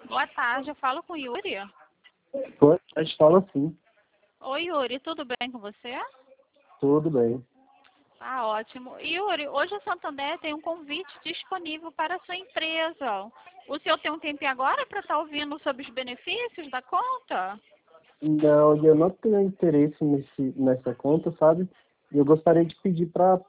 Boa tarde, eu falo com o Yuri. Boa tarde, fala sim. Oi, Yuri, tudo bem com você? Tudo bem. Tá ótimo. Yuri, hoje a Santander tem um convite disponível para a sua empresa. O senhor tem um tempinho agora para estar ouvindo sobre os benefícios da conta? Não, eu não tenho interesse nessa conta, sabe? Eu gostaria de pedir para